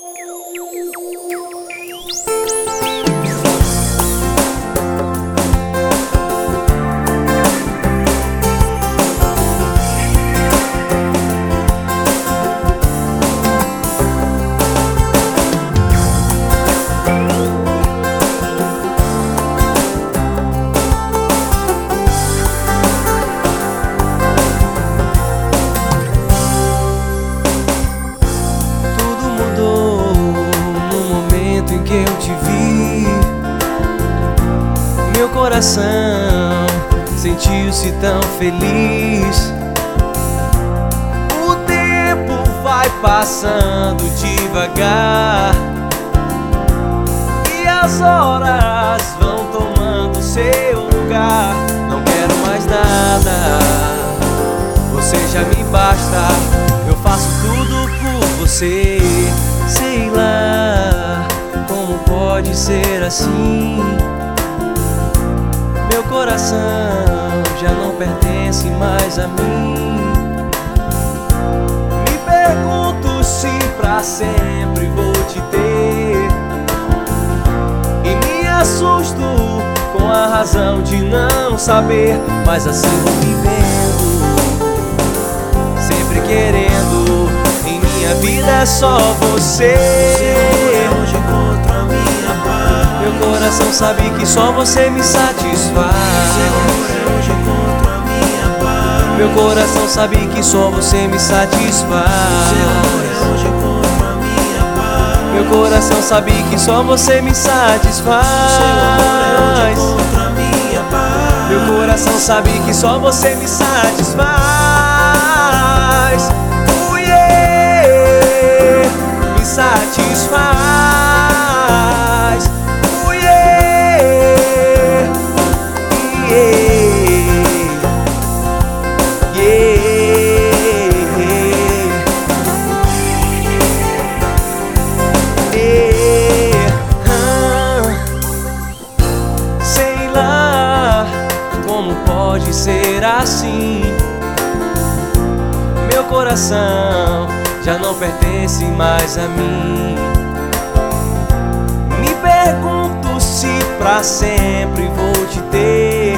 Eu te vi, meu coração sentiu-se tão feliz. O tempo vai passando devagar e as horas vão tomando seu lugar. Não quero mais nada, você já me basta. Eu faço tudo por você, sei lá. Como pode ser assim? Meu coração já não pertence mais a mim. Me pergunto se pra sempre vou te ter, e me assusto com a razão de não saber. Mas assim vou vivendo, sempre querendo. Em minha vida é só você. Meu coração sabe que só você me satisfaz. Meu coração sabe que só você me satisfaz. Meu coração sabe que só você me satisfaz. Meu coração sabe que só você me satisfaz. Me satisfaz. Sei lá como pode ser assim. Meu coração já não pertence mais a mim. Me pergunto se pra sempre vou te ter,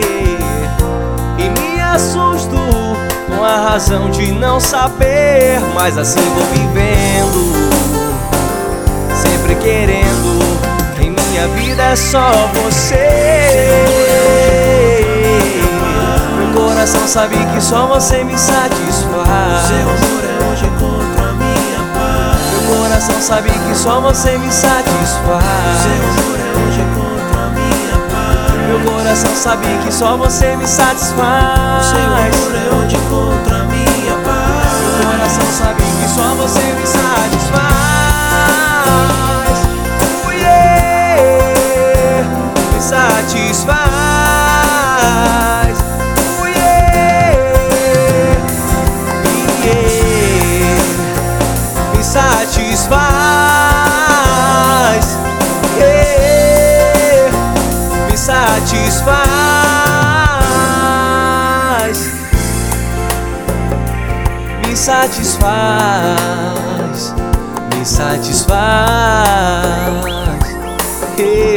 e me assusto com a razão de não saber. Mas assim vou vivendo, sempre querendo. Em minha vida é só você. Meu coração sabe que só você me satisfaz. Seu amor é hoje contra a minha paz. Meu coração sabe que só você me satisfaz. Seu amor é hoje contra a minha paz. Meu coração sabe que só você me satisfaz. Seu amor é hoje contra a minha paz. Meu coração sabe que só você me satisfaz. Me satisfaz. Me satisfaz. Me satisfaz. Me satisfaz. Me satisfaz.